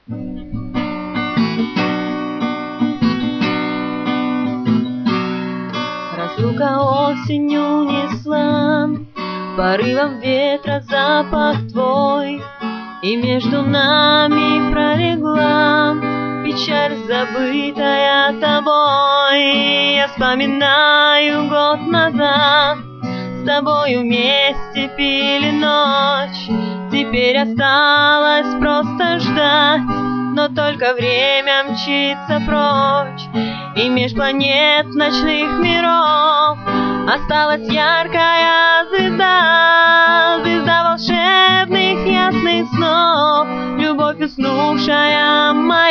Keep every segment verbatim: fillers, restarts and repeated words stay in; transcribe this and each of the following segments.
Разлука осенью несла порывом ветра запах твой, и между нами пролегла печаль, забытая тобой. Я вспоминаю год назад, с тобой вместе пили ночь. Теперь осталось просто ждать, но только время мчится прочь, и меж планет ночных миров осталась яркая звезда, звезда волшебных ясных снов, любовь уснувшая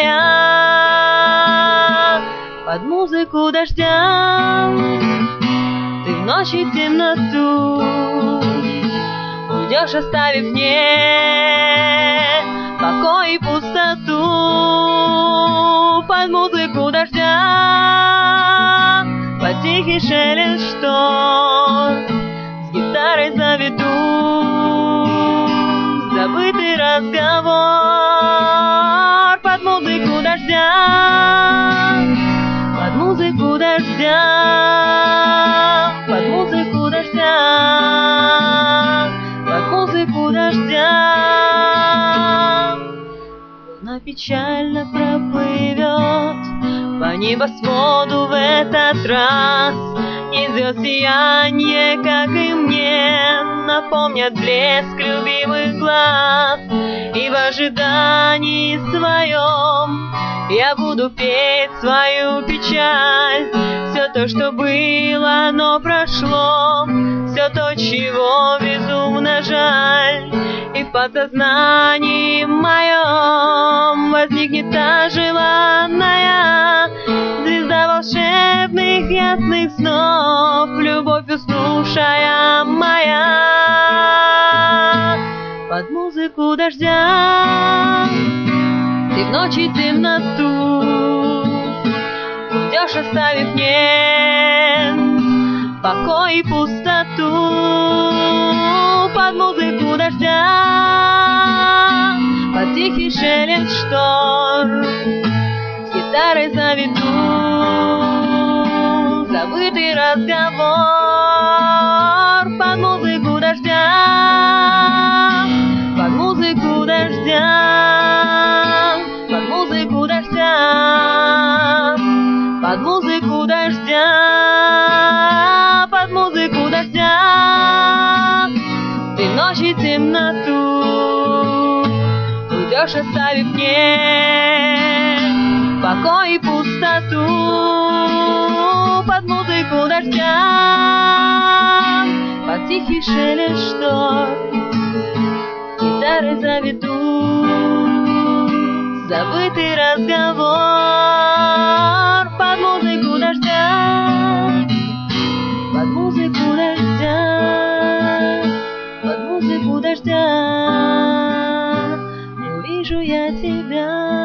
моя. Под музыку дождя ты в ночи темноту уйдешь, оставив мне покой и пустоту. Под музыку дождя, под тихий шелест штор, с гитарой заведу забытый разговор. Под музыку дождя, под музыку дождя, под музыку дождя, под музыку дождя. Луна печально проплывет по небосводу в этот раз, и звезд сиянье, как и мне, напомнят блеск любимых глаз. И в ожидании своем я буду петь свою печаль, все то, что было, но прошло, все то, чего безумно жаль. И в подсознании моем возникнет та желанная звезда волшебных ясных снов, любовь уснувшая моя. Под музыку дождя ты в ночи темноту уйдешь, оставив мне покой и пустоту. Под музыку дождя, под тихий шелест штор, с гитарой заведу забытый разговор. Под музыку дождя, под музыку дождя, под музыку дождя, под музыку дождя, под музыку дождя. Ты в ночи темноту уйдешь, оставив мне покой и пустоту. Под музыку дождя, под тихий шелест штор, гитары заведу забытый разговор. Под музыку дождя, под музыку дождя, под музыку дождя увижу я тебя.